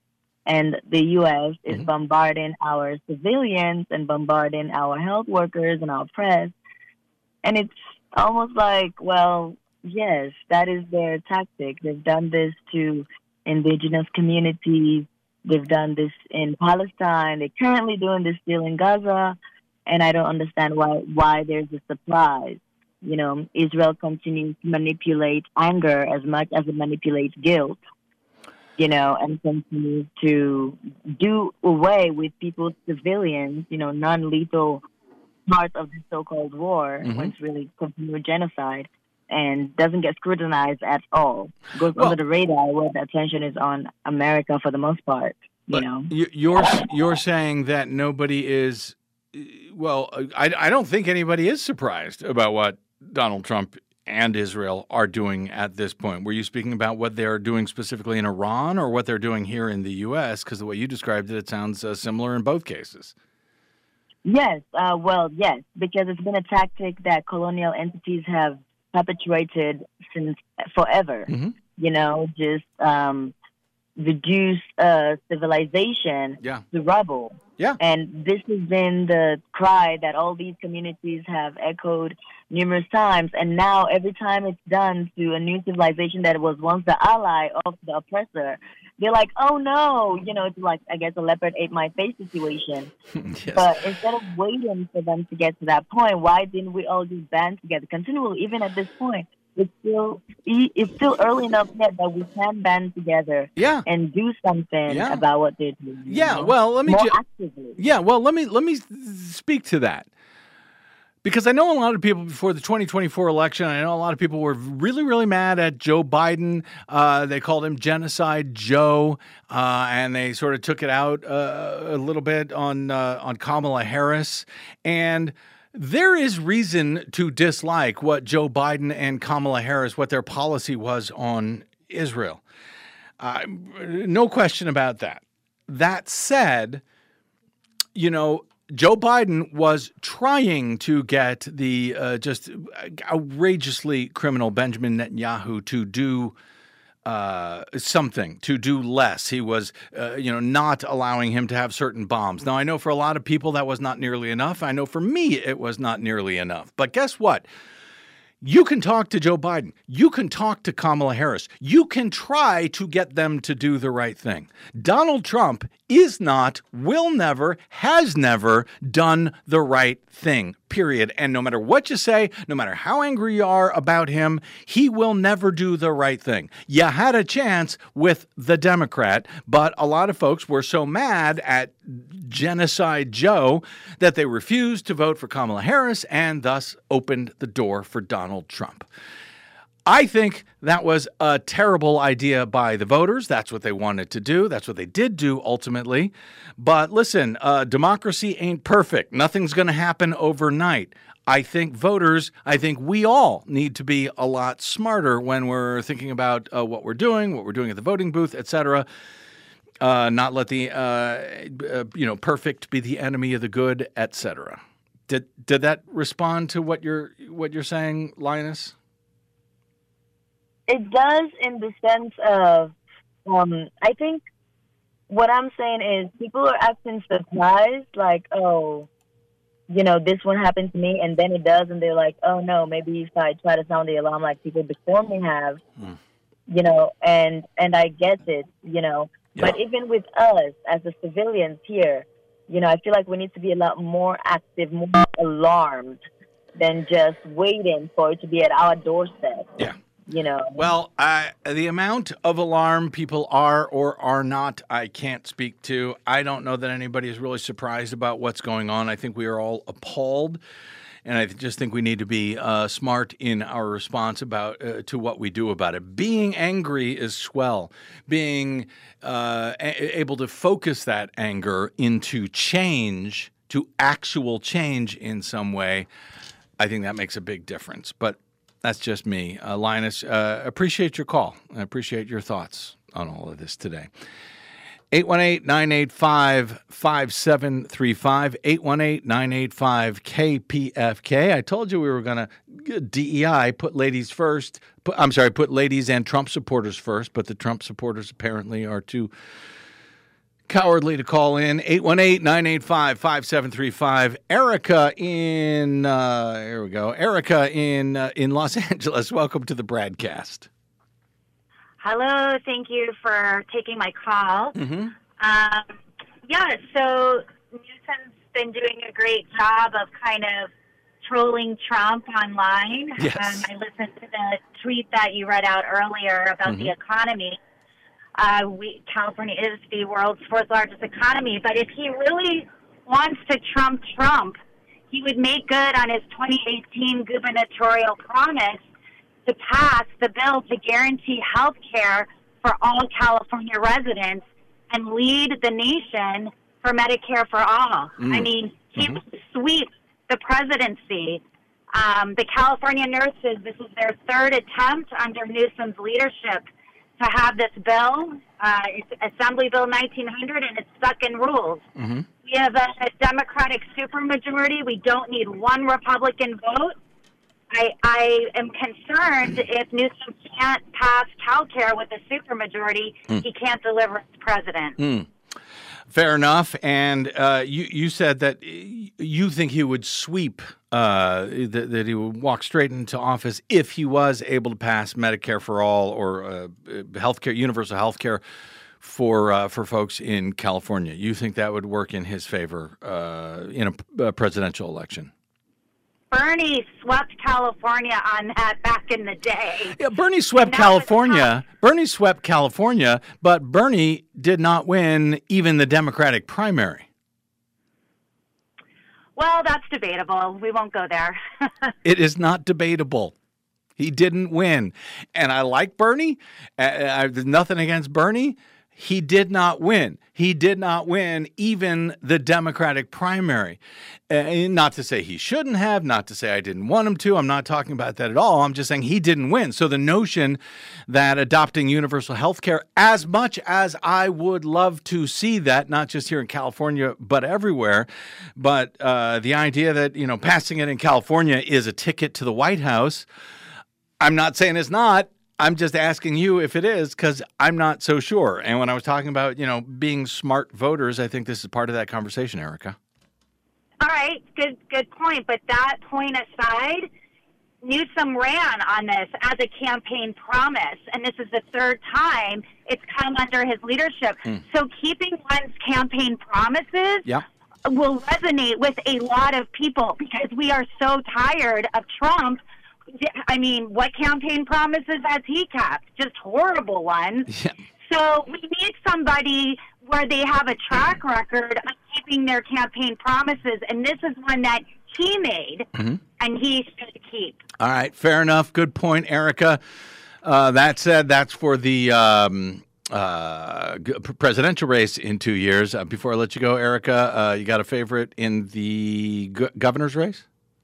and the U S is Mm-hmm. bombarding our civilians and bombarding our health workers and our press. And it's almost like, well, yes, that is their tactic. They've done this to indigenous communities. They've done this in Palestine. They're currently doing this still in Gaza. And I don't understand why why there's a surprise. You know, Israel continues to manipulate anger as much as it manipulates guilt, you know, and continues to do away with people's civilians, you know, non-lethal parts of the so-called war, Mhm. when it's really continued genocide, and doesn't get scrutinized at all. Goes Well- under the radar where the attention is on America for the most part, you But know. you- you're you're saying that nobody is. Well, I, I don't think anybody is surprised about what Donald Trump and Israel are doing at this point. Were you speaking about what they're doing specifically in Iran or what they're doing here in the U S? Because the way you described it, it sounds uh, similar in both cases. Yes, uh, well, yes, because it's been a tactic that colonial entities have perpetuated since forever. Mhm. You know, just um, reduce uh, civilization Yeah. to rubble. Yeah. And this has been the cry that all these communities have echoed numerous times. And now every time it's done to a new civilization that was once the ally of the oppressor, they're like, oh no, you know, it's like, I guess, a leopard ate my face situation. Yes. But instead of waiting for them to get to that point, why didn't we all just band together continually, even at this point? It's still it's still early enough yet that we can band together Yeah. and do something Yeah. about what they're doing. you Yeah, know? well, let me more ju- actively. Yeah, well, let me let me speak to that. Because I know a lot of people before the twenty twenty-four election, I know a lot of people were really, really mad at Joe Biden. Uh, they called him Genocide Joe, uh, and they sort of took it out uh, a little bit on uh, on Kamala Harris. And there is reason to dislike what Joe Biden and Kamala Harris, what their policy was on Israel. Uh, no question about that. That said, you know, Joe Biden was trying to get the uh, just outrageously criminal Benjamin Netanyahu to do uh, something, to do less. He was, uh, you know, not allowing him to have certain bombs. Now, I know for a lot of people that was not nearly enough. I know for me it was not nearly enough. But guess what? You can talk to Joe Biden. You can talk to Kamala Harris. You can try to get them to do the right thing. Donald Trump is not, will never, has never done the right thing, period. And no matter what you say, no matter how angry you are about him, he will never do the right thing. You had a chance with the Democrat, but a lot of folks were so mad at Genocide Joe that they refused to vote for Kamala Harris and thus opened the door for Donald Trump. I think that was a terrible idea by the voters. That's what they wanted to do. That's what they did do ultimately. But listen, uh, democracy ain't perfect. Nothing's going to happen overnight. I think voters, I think we all need to be a lot smarter when we're thinking about uh, what we're doing, what we're doing at the voting booth, et cetera. Uh, not let the, uh, uh, you know, perfect be the enemy of the good, et cetera. Did did that respond to what you're what you're saying, Linus? It does in the sense of, um, I think what I'm saying is people are acting surprised, like, oh, you know, this one happened to me, and then it does, and they're like, oh, no, maybe if I try to sound the alarm like people before me have, Hmm. you know, and, and I get it, you know. Yeah. But even with us as the civilians here, you know, I feel like we need to be a lot more active, more alarmed than just waiting for it to be at our doorstep. Yeah. You know. Well, I, the amount of alarm people are or are not, I can't speak to. I don't know that anybody is really surprised about what's going on. I think we are all appalled, and I just think we need to be uh, smart in our response about uh, to what we do about it. Being angry is swell. Being uh, a- able to focus that anger into change, to actual change in some way, I think that makes a big difference. But that's just me. Uh, Linus, uh, appreciate your call. I appreciate your thoughts on all of this today. eight one eight, nine eight five, five seven three five, eight one eight, nine eight five, K P F K. I told you we were going to, D E I, put ladies first. Put, I'm sorry, put ladies and Trump supporters first, but the Trump supporters apparently are too cowardly to call in. eight one eight, nine eight five, five seven three five. Erica in, uh, here we go. Erica in uh, in Los Angeles. Welcome to the Bradcast. Hello, thank you for taking my call. Mm-hmm. Um, yeah, so Newsom's been doing a great job of kind of trolling Trump online. Yes. Um, I listened to the tweet that you read out earlier about Mm-hmm. the economy. Uh, we, California is the world's fourth largest economy, but if he really wants to trump Trump, he would make good on his twenty eighteen gubernatorial promise to pass the bill to guarantee health care for all California residents and lead the nation for Medicare for all. Mm. I mean, he Mhm. would sweep the presidency. Um, the California nurses, this is their third attempt under Newsom's leadership to have this bill. Uh, it's Assembly Bill nineteen hundred, and it's stuck in rules. Mm-hmm. We have a, a Democratic supermajority. We don't need one Republican vote. I, I am concerned if Newsom can't pass CalCare with a supermajority, Mm. he can't deliver as president. Mm. Fair enough. And uh, you you said that you think he would sweep, uh, that, that he would walk straight into office if he was able to pass Medicare for all or uh, healthcare, universal health care for uh, for folks in California. You think that would work in his favor uh, in a, a presidential election? Bernie swept California on that back in the day. Yeah, Bernie swept And that was California. Bernie swept California, but Bernie did not win even the Democratic primary. Well, that's debatable. We won't go there. It is not debatable. He didn't win. And I like Bernie. Uh, I, there's nothing against Bernie. He did not win. He did not win even the Democratic primary. Uh, not to say he shouldn't have, not to say I didn't want him to. I'm not talking about that at all. I'm just saying he didn't win. So the notion that adopting universal health care, as much as I would love to see that, not just here in California, but everywhere, but uh, the idea that, you know, passing it in California is a ticket to the White House, I'm not saying it's not. I'm just asking you if it is, because I'm not so sure. And when I was talking about, you know, being smart voters, I think this is part of that conversation, Erica. All right, good good point. But that point aside, Newsom ran on this as a campaign promise, and this is the third time it's come under his leadership. Mm. So keeping one's campaign promises Yeah. will resonate with a lot of people because we are so tired of Trump. I mean, what campaign promises has he kept? Just horrible ones. Yeah. So we need somebody where they have a track record of keeping their campaign promises, and this is one that he made, Mm-hmm. and he should keep. All right, fair enough. Good point, Erica. Uh, that said, that's for the um, uh, g- presidential race in two years. Uh, before I let you go, Erica, uh, you got a favorite in the g- governor's race?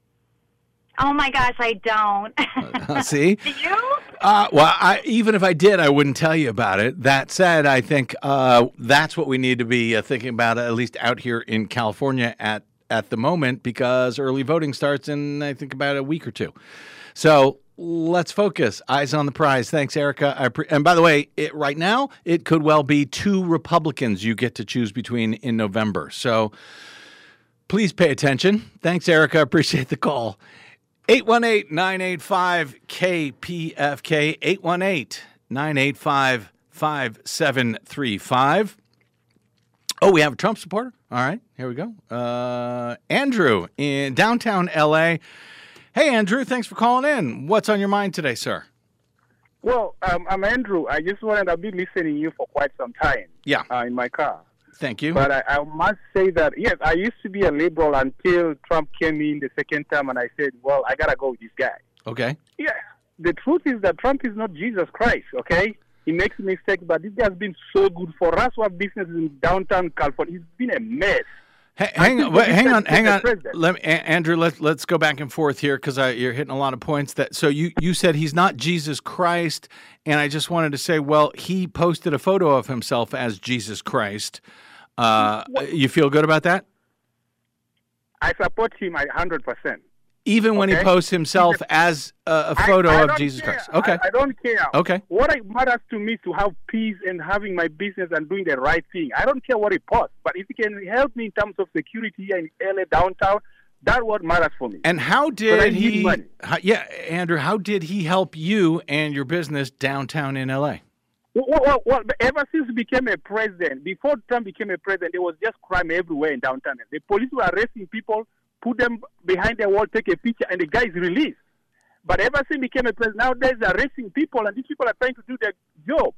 Oh, my gosh, I don't. Uh, see? Do you? Uh, well, I, even if I did, I wouldn't tell you about it. That said, I think uh, that's what we need to be uh, thinking about, at least out here in California at, at the moment, because early voting starts in, I think, about a week or two. So let's focus. Eyes on the prize. Thanks, Erica. I pre- and by the way, it, right now, it could well be two Republicans you get to choose between in November. So please pay attention. Thanks, Erica. Appreciate the call. eight one eight, nine eight five, K P F K, eight one eight, nine eight five, five seven three five. Oh, we have a Trump supporter? All right, here we go. Uh, Andrew in downtown L A. Hey, Andrew, thanks for calling in. What's on your mind today, sir? Well, um, I'm Andrew. I just wanted to be listening to you for quite some time. Yeah. Uh, in my car. Thank you. But I, I must say that, yes, I used to be a liberal until Trump came in the second term, and I said, well, I got to go with this guy. Okay. Yeah. The truth is that Trump is not Jesus Christ, okay? He makes mistakes, but this guy's been so good for us who have businesses in downtown California. He's been a mess. Hey, hang on, think wait, that hang he's on, the hang on. president. Let me, A- Andrew, let's let's go back and forth here because you're hitting a lot of points. That so you you said he's not Jesus Christ, and I just wanted to say, well, he posted a photo of himself as Jesus Christ. Uh, you feel good about that? I support him one hundred percent. Even when Okay. he posts himself as a, a photo I, I of don't Jesus care. Christ. Okay. I, I don't care. Okay. What it matters to me is to have peace and having my business and doing the right thing. I don't care what he posts, but if he can help me in terms of security here in L A downtown, that's what matters for me. And how But I did need he? money. How, yeah, Andrew. How did he help you and your business downtown in L A? Well, well, well, ever since he became a president, before Trump became a president, there was just crime everywhere in downtown. The police were arresting people, put them behind the wall, take a picture, and the guy is released. But ever since he became a president, nowadays they're arresting people, and these people are trying to do their job.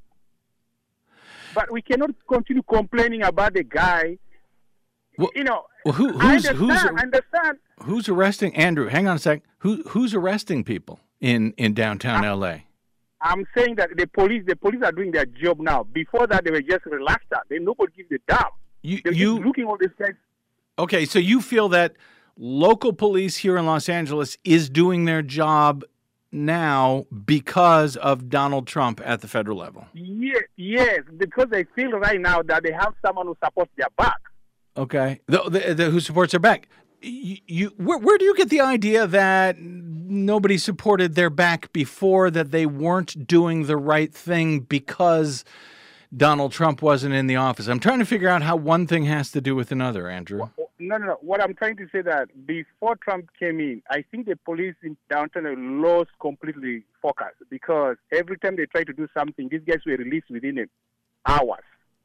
But we cannot continue complaining about the guy. Well, you know, well, who, I who's understand, who's I understand. who's arresting Andrew? Hang on a sec. Who who's arresting people in in downtown L A? I'm saying that the police, the police are doing their job now. Before that, they were just relaxed. They nobody gives a damn. You They're you just looking all these guys. okay? So you feel that local police here in Los Angeles is doing their job now because of Donald Trump at the federal level? Yes, yes, because they feel right now that they have someone who supports their back. Okay, the, the, the, who supports their back? You, you where, where do you get the idea that nobody supported their back before, that they weren't doing the right thing because Donald Trump wasn't in the office? I'm trying to figure out how one thing has to do with another, Andrew. No, no, no. What I'm trying to say that before Trump came in, I think the police in downtown lost completely focus because every time they try to do something, these guys were released within hours.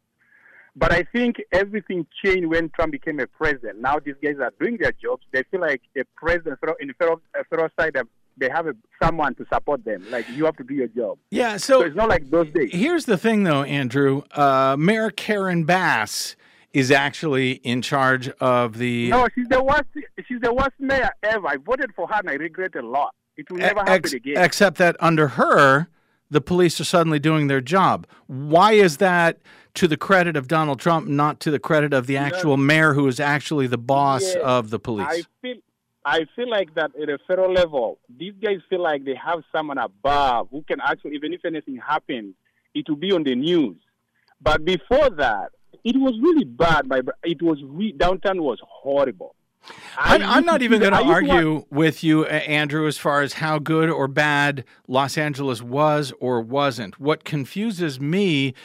But I think everything changed when Trump became a president. Now these guys are doing their jobs. They feel like the president in the federal, federal side, they have a, someone to support them. Like, you have to do your job. Yeah, so, so it's not like those days. Here's the thing, though, Andrew. Uh, Mayor Karen Bass is actually in charge of the... No, she's the worst. She's the worst mayor ever. I voted for her, and I regret it a lot. It will never happen Ex- again. Except that under her, the police are suddenly doing their job. Why is that to the credit of Donald Trump, not to the credit of the actual mayor who is actually the boss Yes, of the police? I feel, I feel like that at a federal level, these guys feel like they have someone above who can actually, even if anything happens, it will be on the news. But before that, it was really bad. My, it was re- downtown was horrible. I'm, I'm not even going to argue want... with you, Andrew, as far as how good or bad Los Angeles was or wasn't. What confuses me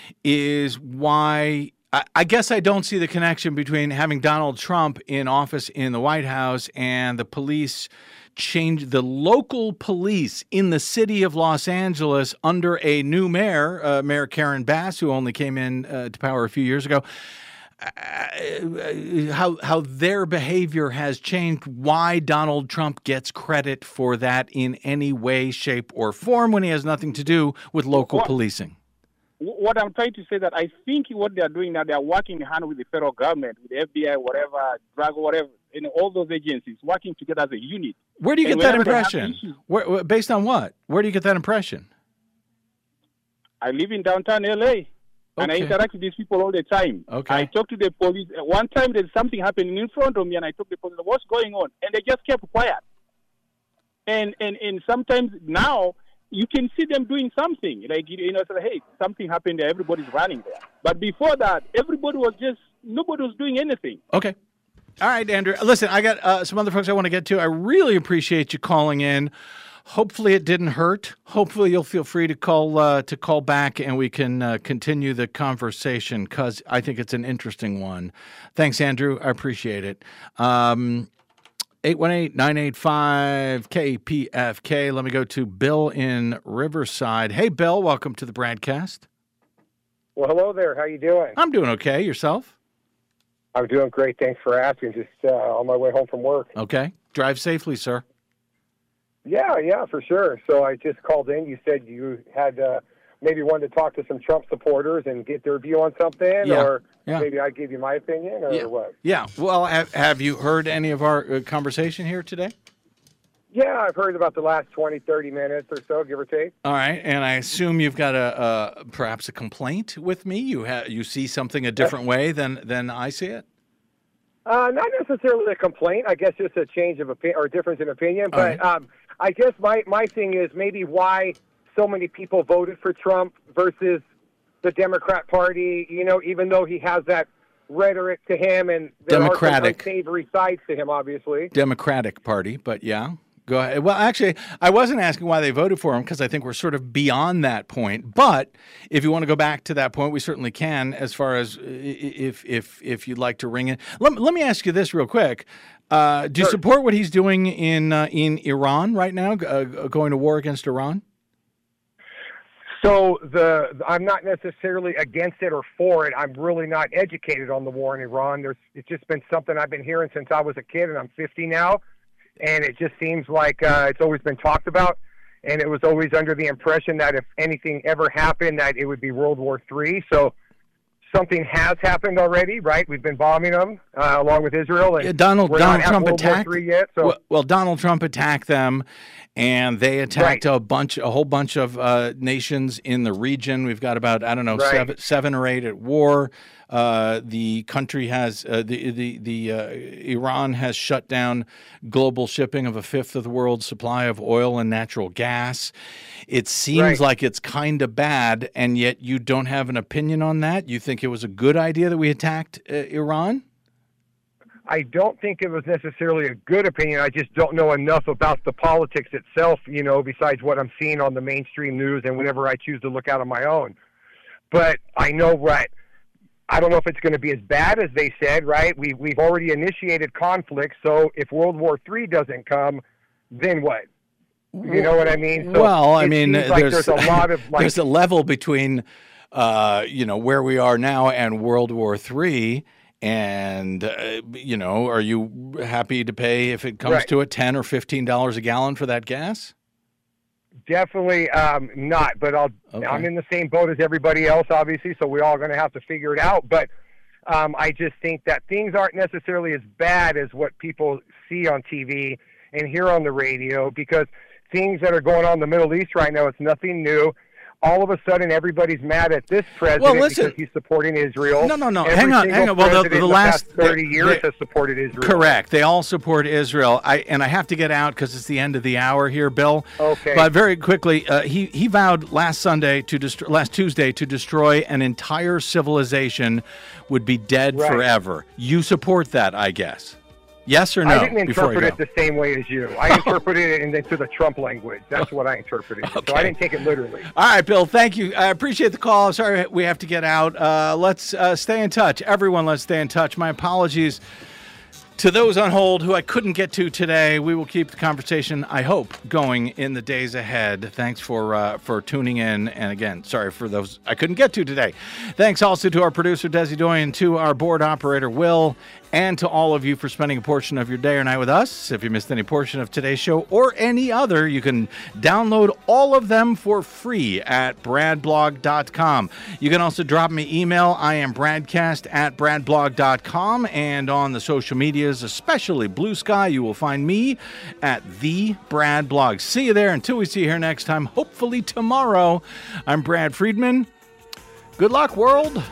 is why I, I guess I don't see the connection between having Donald Trump in office in the White House and the police change the local police in the city of Los Angeles under a new mayor, uh, Mayor Karen Bass, who only came in uh, to power a few years ago. Uh, how how their behavior has changed, why Donald Trump gets credit for that in any way, shape, or form when he has nothing to do with local what, policing. What I'm trying to say that I think what they're doing now, they're working hand with the federal government, with the F B I, whatever, drug, whatever, and all those agencies working together as a unit. Where do you and get that whenever they have impression? issues- Where, based on what? Where do you get that impression? I live in downtown L A. And I Okay. interact with these people all the time. Okay. I talk to the police. One time there's something happening in front of me, and I talk to the police, what's going on? And they just kept quiet. And and, and sometimes now you can see them doing something. Like, you know, say, hey, something happened there. Everybody's running there. But before that, everybody was just, nobody was doing anything. Okay. All right, Andrew. Listen, I got uh, some other folks I want to get to. I really appreciate you calling in. Hopefully it didn't hurt. Hopefully you'll feel free to call uh, to call back and we can uh, continue the conversation because I think it's an interesting one. Thanks, Andrew. I appreciate it. Um, eight one eight, nine eight five, K P F K. Let me go to Bill in Riverside. Hey, Bill. Welcome to the broadcast. Well, hello there. How you doing? I'm doing okay. Yourself? I'm doing great. Thanks for asking. Just uh, on my way home from work. Okay. Drive safely, sir. Yeah, yeah, for sure. So I just called in. You said you had uh, maybe wanted to talk to some Trump supporters and get their view on something, Yeah, or yeah. maybe I'd give you my opinion, or Yeah. what? Yeah. Well, have, have you heard any of our uh, conversation here today? Yeah, I've heard about the last twenty, thirty minutes or so, give or take. All right, and I assume you've got a, a perhaps a complaint with me. You ha- you see something a different way than than I see it. Uh, not necessarily a complaint. I guess just a change of opinion or a difference in opinion. All But right. um, I guess my, my thing is maybe why so many people voted for Trump versus the Democrat Party, you know, even though he has that rhetoric to him, and there Democratic. are some unsavory sides to him, obviously. Democratic Party, but yeah. Go ahead. Well, actually, I wasn't asking why they voted for him because I think we're sort of beyond that point. But if you want to go back to that point, we certainly can. As far as if if if you'd like to ring it, let, let me ask you this real quick: uh, Do you Sure. support what he's doing in uh, in Iran right now, uh, going to war against Iran? So the I'm not necessarily against it or for it. I'm really not educated on the war in Iran. There's it's just been something I've been hearing since I was a kid, and I'm fifty now. And it just seems like uh, it's always been talked about, and it was always under the impression that if anything ever happened, that it would be World War Three. So something has happened already, right? We've been bombing them uh, along with Israel, and Yeah, Donald we're Donald not at Trump World attacked. War Three yet. So Well, well, Donald Trump attacked them, and they attacked Right. a bunch, a whole bunch of uh, nations in the region. We've got about I don't know Right. seven, seven or eight at war. Uh, the country has uh, the the the uh, Iran has shut down global shipping of a fifth of the world's supply of oil and natural gas. It seems Right. like it's kind of bad, and yet you don't have an opinion on that. You think it was a good idea that we attacked uh, Iran? I don't think it was necessarily a good opinion. I just don't know enough about the politics itself, you know, besides what I'm seeing on the mainstream news and whenever I choose to look out on my own. But I know what. I don't know if it's going to be as bad as they said, right? We, we've already initiated conflict, so if World War Three doesn't come, then what? You know what I mean? So well, I it mean, seems like there's, there's a lot of like, there's a level between, uh, you know, where we are now and World War Three. And, uh, you know, are you happy to pay, if it comes Right. to it, ten or fifteen dollars a gallon for that gas? Definitely um, not, but I'll, Okay. I'm in the same boat as everybody else, obviously, so we're all going to have to figure it out. But um, I just think that things aren't necessarily as bad as what people see on T V and hear on the radio, because things that are going on in the Middle East right now, it's nothing new. All of a sudden, everybody's mad at this president listen. because he's supporting Israel. No, no, no. Every Hang on, single hang on. Well, the- president the in last- past thirty the- years the- has supported Israel. Correct. They all support Israel. I and I have to get out because it's the end of the hour here, Bill. Okay. But very quickly, uh, he he vowed last Sunday to dest- last Tuesday to destroy an entire civilization, would be dead Right. forever. You support that, I guess. Yes or no? I didn't before you interpret go? it the same way as you. I interpreted it in- into the Trump language. That's what I interpreted. it. So Okay. I didn't take it literally. All right, Bill, thank you. I appreciate the call. I'm sorry we have to get out. Uh, let's uh, stay in touch. Everyone, let's stay in touch. My apologies to those on hold who I couldn't get to today. We will keep the conversation, I hope, going in the days ahead. Thanks for uh, for tuning in. And again, sorry for those I couldn't get to today. Thanks also to our producer, Desi Doyen, to our board operator, Will, and to all of you for spending a portion of your day or night with us. If you missed any portion of today's show or any other, you can download all of them for free at brad blog dot com. You can also drop me email. I am bradcast at brad blog dot com, and on the social medias, especially Blue Sky, you will find me at the Brad Blog. See you there. Until we see you here next time, hopefully tomorrow. I'm Brad Friedman. Good luck, world.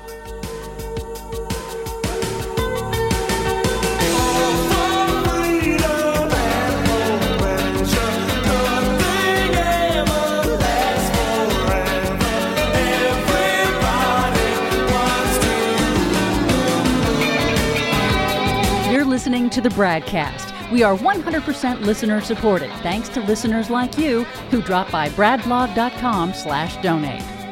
You're listening to the Bradcast. We are one hundred percent listener supported, thanks to listeners like you who drop by brad blog dot com slash donate.